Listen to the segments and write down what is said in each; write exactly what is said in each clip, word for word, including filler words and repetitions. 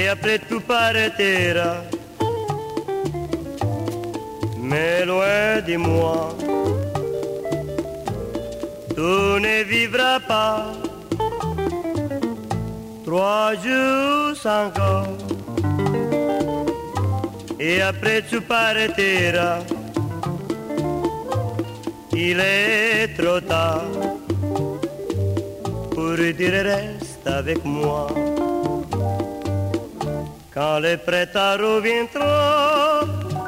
et après tout partira. Mais loin de moi, tu ne vivras pas trois jours encore, et après tu partiras. Il est trop tard pour dire reste avec moi. Quand le printemps reviendra,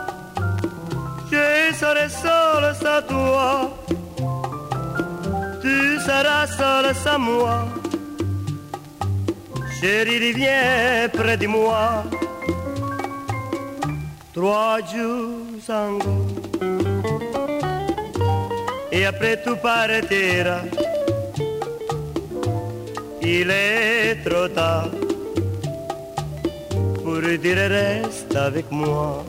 je serai seul sans toi, tu seras seul sans moi. Chérie, viens près de moi. Trois jours encore, et après tout partira. Il est trop tard pour dire reste avec moi.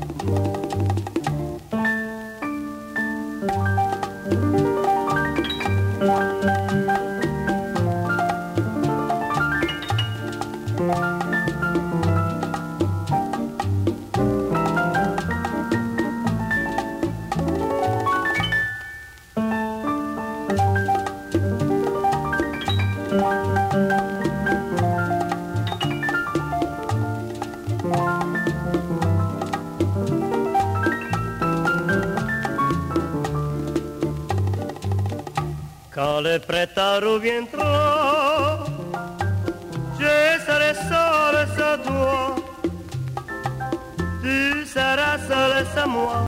Quand le printemps reviendra, je serai seul sans toi, tu seras seul sans moi.